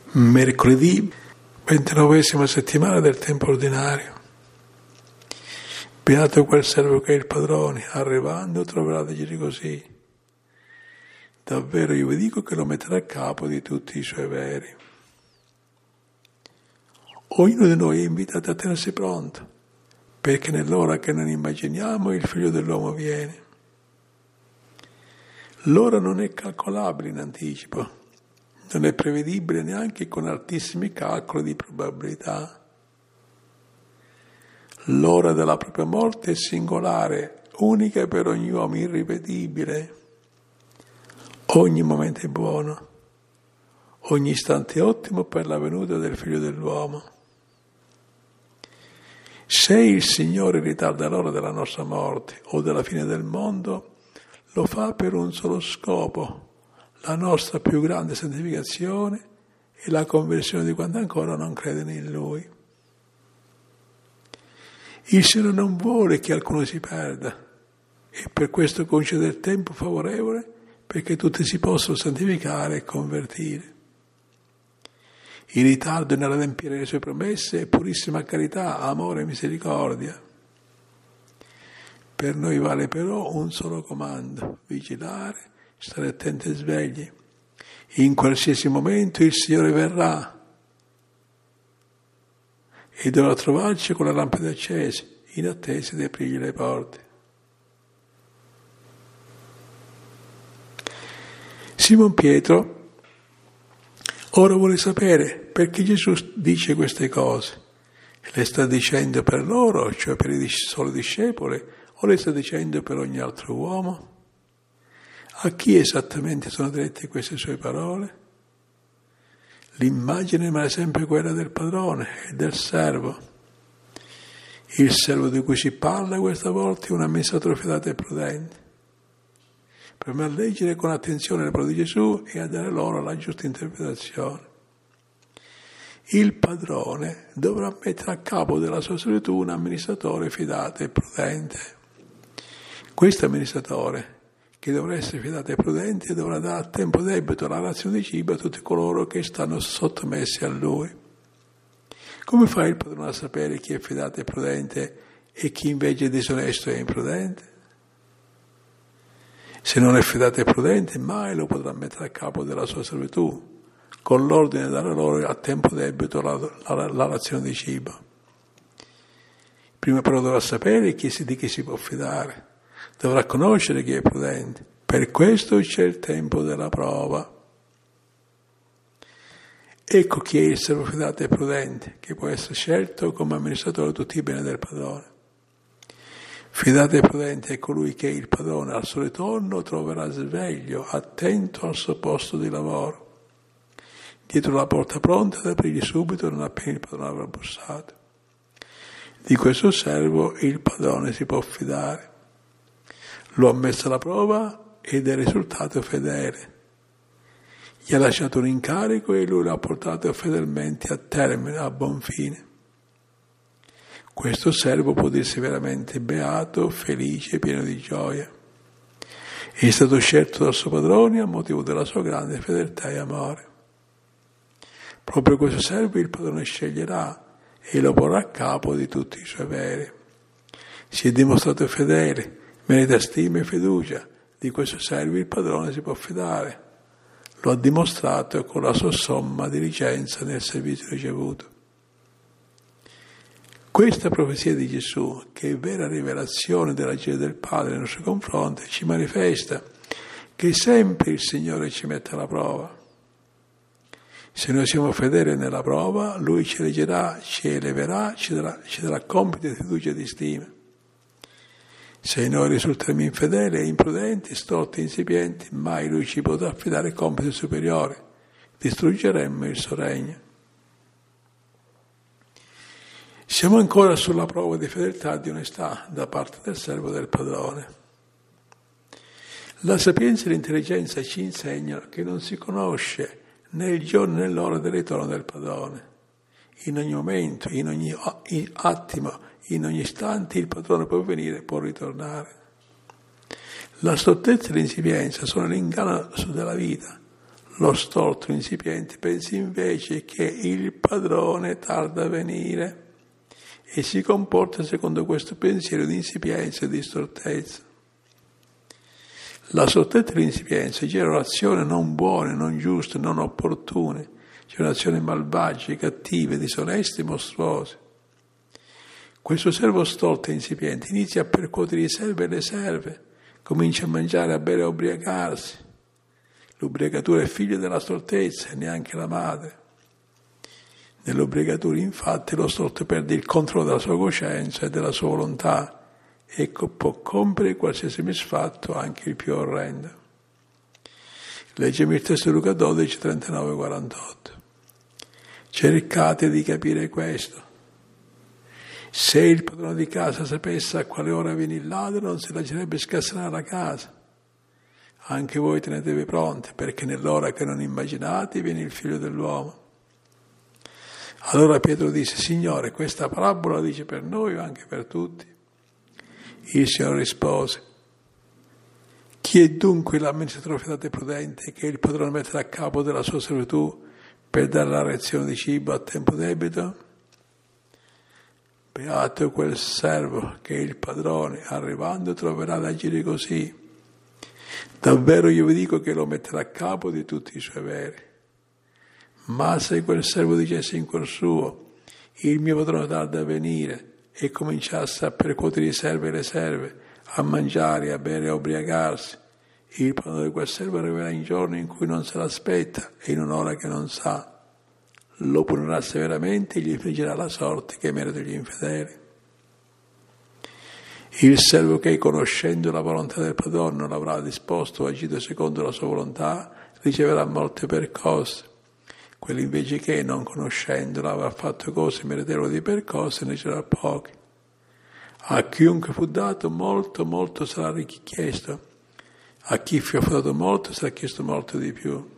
Mercoledì, 29esima settimana del tempo ordinario. Beato quel servo che è il padrone, arrivando troverà da dire così. Davvero io vi dico che lo metterà a capo di tutti i suoi veri. Ognuno di noi è invitato a tenersi pronto, perché nell'ora che non immaginiamo il figlio dell'uomo viene. L'ora non è calcolabile in anticipo. Non è prevedibile neanche con altissimi calcoli di probabilità. L'ora della propria morte è singolare, unica per ogni uomo, irripetibile. Ogni momento è buono, ogni istante è ottimo per la venuta del Figlio dell'uomo. Se il Signore ritarda l'ora della nostra morte o della fine del mondo, lo fa per un solo scopo: la nostra più grande santificazione e la conversione di quanti ancora non credono in Lui. Il Signore non vuole che alcuno si perda e per questo concede il tempo favorevole perché tutti si possano santificare e convertire. Il ritardo nell'adempiere le sue promesse è purissima carità, amore e misericordia. Per noi vale però un solo comando: vigilare, stare attenti e svegli. In qualsiasi momento il Signore verrà e dovrà trovarci con la lampada accesa, in attesa di aprirgli le porte. Simon Pietro ora vuole sapere perché Gesù dice queste cose. Le sta dicendo per loro, cioè per i soli discepoli, o le sta dicendo per ogni altro uomo? A chi esattamente sono dirette queste sue parole? L'immagine rimane sempre quella del padrone e del servo. Il servo di cui si parla questa volta è un amministratore fidato e prudente. Prima a leggere con attenzione le parole di Gesù e a dare loro la giusta interpretazione. Il padrone dovrà mettere a capo della sua servitù un amministratore fidato e prudente. Questo amministratore, che dovrà essere fidato e prudente, dovrà dare a tempo debito la razione di cibo a tutti coloro che stanno sottomessi a lui. Come fa il padrone a sapere chi è fidato e prudente e chi invece è disonesto e imprudente? Se non è fidato e prudente, mai lo potrà mettere a capo della sua servitù, con l'ordine di dare loro a tempo debito la razione di cibo. Prima però dovrà sapere di chi si può fidare. Dovrà conoscere chi è prudente. Per questo c'è il tempo della prova. Ecco chi è il servo fidato e prudente, che può essere scelto come amministratore di tutti i beni del padrone. Fidato e prudente è colui che il padrone al suo ritorno troverà sveglio, attento al suo posto di lavoro, dietro la porta pronta ad aprirgli subito non appena il padrone avrà bussato. Di questo servo il padrone si può fidare. Lo ha messo alla prova ed è risultato fedele. Gli ha lasciato un incarico e lui l'ha portato fedelmente a termine, a buon fine. Questo servo può dirsi veramente beato, felice, pieno di gioia. È stato scelto dal suo padrone a motivo della sua grande fedeltà e amore. Proprio questo servo il padrone sceglierà e lo porrà a capo di tutti i suoi veri. Si è dimostrato fedele, merita stima e fiducia. Di questo servo il padrone si può fidare. Lo ha dimostrato con la sua somma diligenza nel servizio ricevuto. Questa profezia di Gesù, che è vera rivelazione dell'agire del Padre nei nostri confronti, ci manifesta che sempre il Signore ci mette alla prova. Se noi siamo fedeli nella prova, Lui ci eleggerà, ci eleverà, ci darà compiti di fiducia e di stima. Se noi risulteremo infedeli e imprudenti, storti e insipienti, mai Lui ci potrà affidare compiti superiori. Distruggeremmo il suo regno. Siamo ancora sulla prova di fedeltà e di onestà da parte del servo del padrone. La sapienza e l'intelligenza ci insegnano che non si conosce né il giorno né l'ora del ritorno del padrone. In ogni momento, in ogni attimo, in ogni istante il padrone può venire e può ritornare. La stoltezza e l'insipienza sono l'inganno della vita. Lo stolto insipiente pensa invece che il padrone tarda a venire e si comporta secondo questo pensiero di insipienza e di stortezza. La sortezza e l'insipienza generano azioni non buone, non giuste, non opportune, generazioni malvagie, cattive, disoneste e mostruose. Questo servo stolto e insipiente inizia a percuotere i servi e le serve, comincia a mangiare, a bere e a ubriacarsi. L'ubriacatura è figlio della stoltezza e neanche la madre. Nell'ubriacatura, infatti, lo stolto perde il controllo della sua coscienza e della sua volontà e può compiere qualsiasi misfatto, anche il più orrendo. Leggiamo il testo di Luca 12, 39, 48. Cercate di capire questo. Se il padrone di casa sapesse a quale ora viene il ladro, non si lascerebbe scassare la casa. Anche voi tenetevi pronti, perché nell'ora che non immaginate viene il figlio dell'uomo. Allora Pietro disse: Signore, questa parabola dice per noi o anche per tutti? Il Signore rispose: chi è dunque l'amministratore fidato e prudente che il padrone metterà a capo della sua servitù per dare la razione di cibo a tempo debito? Beato quel servo che il padrone, arrivando, troverà ad agire così. Davvero io vi dico che lo metterà a capo di tutti i suoi averi. Ma se quel servo dicesse in cuor suo: il mio padrone tarda a venire, e cominciasse a percuotere i servi e le serve, a mangiare, a bere e a ubriacarsi, il padrone di quel servo arriverà in giorni in cui non se l'aspetta e in un'ora che non sa. Lo punirà severamente e gli infliggerà la sorte che merita gli infedeli. Il servo che, conoscendo la volontà del padrone, non l'avrà disposto o agito secondo la sua volontà, riceverà molte percosse. Quello invece che, non conoscendola, avrà fatto cose meritevoli di percosse, ne riceverà poche. A chiunque fu dato molto, molto sarà richiesto. A chi fu dato molto sarà chiesto molto di più.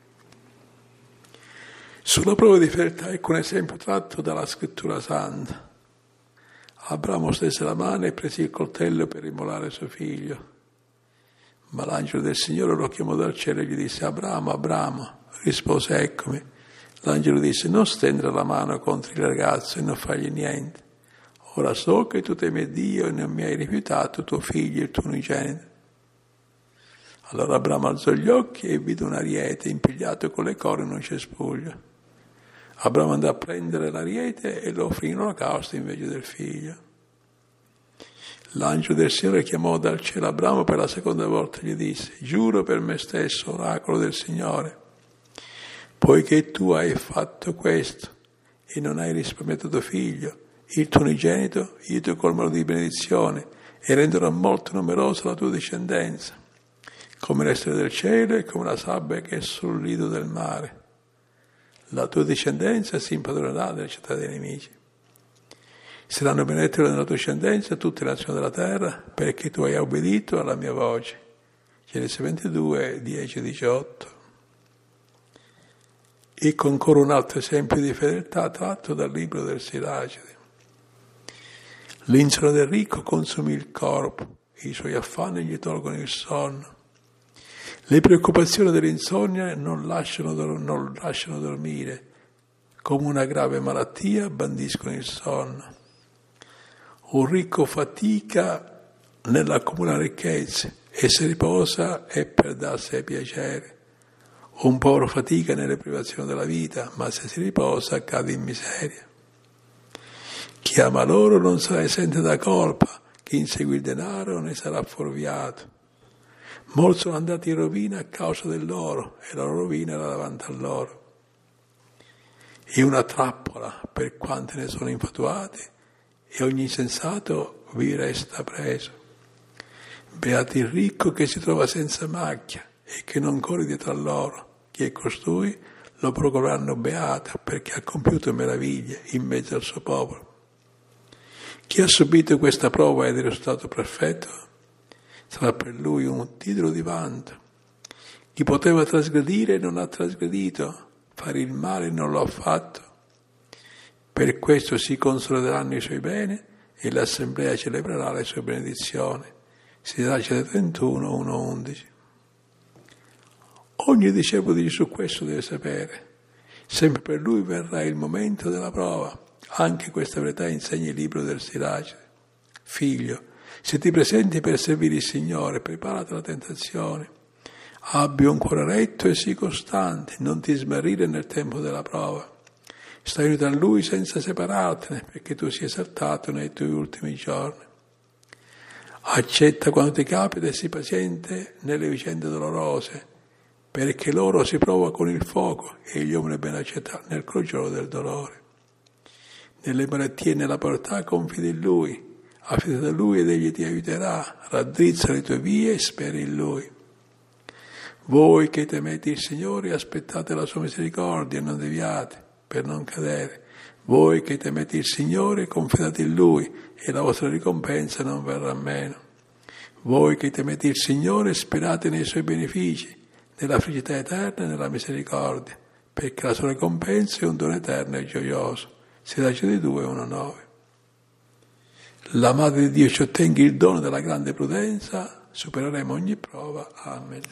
Sulla prova di fedeltà ecco un esempio tratto dalla Scrittura Santa. Abramo stese la mano e prese il coltello per immolare suo figlio. Ma l'angelo del Signore lo chiamò dal cielo e gli disse: Abramo, Abramo. Rispose: eccomi. L'angelo disse: non stendere la mano contro il ragazzo e non fargli niente. Ora so che tu temi Dio e non mi hai rifiutato tuo figlio, il tuo unigenito. Allora Abramo alzò gli occhi e vide un ariete impigliato con le corna in un cespuglio. Abramo andò a prendere l'ariete e lo offrì in olocausto invece del figlio. L'angelo del Signore chiamò dal cielo Abramo per la seconda volta e gli disse: giuro per me stesso, oracolo del Signore, poiché tu hai fatto questo e non hai risparmiato tuo figlio, il tuo unigenito, io ti colmerò di benedizione e renderò molto numerosa la tua discendenza, come le stelle del cielo e come la sabbia che è sul lido del mare. La tua discendenza si impadronerà delle città dei nemici. Saranno benedette nella tua discendenza tutte le nazioni della terra, perché tu hai obbedito alla mia voce. Genesi 22, 10 e 18. Ecco ancora un altro esempio di fedeltà tratto dal libro del Siracide. L'insonnia del ricco consumi il corpo, i suoi affanni gli tolgono il sonno. Le preoccupazioni dell'insonnia non lasciano dormire, come una grave malattia bandiscono il sonno. Un ricco fatica nell'accumulare ricchezze e si riposa è per darsi ai piaceri. Un povero fatica nelle privazioni della vita, ma se si riposa cade in miseria. Chi ama l'oro non sarà esente da colpa, chi insegue il denaro ne sarà fuorviato. Molti sono andati in rovina a causa dell'oro e la loro rovina era davanti a loro. È una trappola per quanti ne sono infatuati e ogni insensato vi resta preso. Beato il ricco che si trova senza macchia e che non corre dietro a loro. Chi è costui lo proclameranno beato perché ha compiuto meraviglie in mezzo al suo popolo. Chi ha subito questa prova ed è risultato perfetto sarà per lui un titolo di vanto. Chi poteva trasgredire non ha trasgredito, fare il male non lo ha fatto. Per questo si consolideranno i suoi beni e l'assemblea celebrerà le sue benedizioni. Siracide 31, 1, 11. Ogni discepolo di Gesù questo deve sapere. Sempre per lui verrà il momento della prova. Anche questa verità insegna il libro del Siracide. Figlio, se ti presenti per servire il Signore, preparati alla tentazione. Abbi un cuore retto e sii costante, non ti smarrire nel tempo della prova. Stai unito a Lui senza separartene, perché tu sia esaltato nei tuoi ultimi giorni. Accetta quando ti capita e sii paziente nelle vicende dolorose, perché l'oro si prova con il fuoco e gli uomini ben accettati nel crogiolo del dolore. Nelle malattie e nella povertà confida in Lui, affidati a Lui ed Egli ti aiuterà, raddrizza le tue vie e speri in Lui. Voi che temete il Signore, aspettate la sua misericordia e non deviate per non cadere. Voi che temete il Signore, confidate in Lui e la vostra ricompensa non verrà meno. Voi che temete il Signore, sperate nei Suoi benefici, nella felicità eterna e nella misericordia, perché la sua ricompensa è un dono eterno e gioioso. Siracide 2:1-9. La Madre di Dio ci ottenga il dono della grande prudenza, supereremo ogni prova. Amen.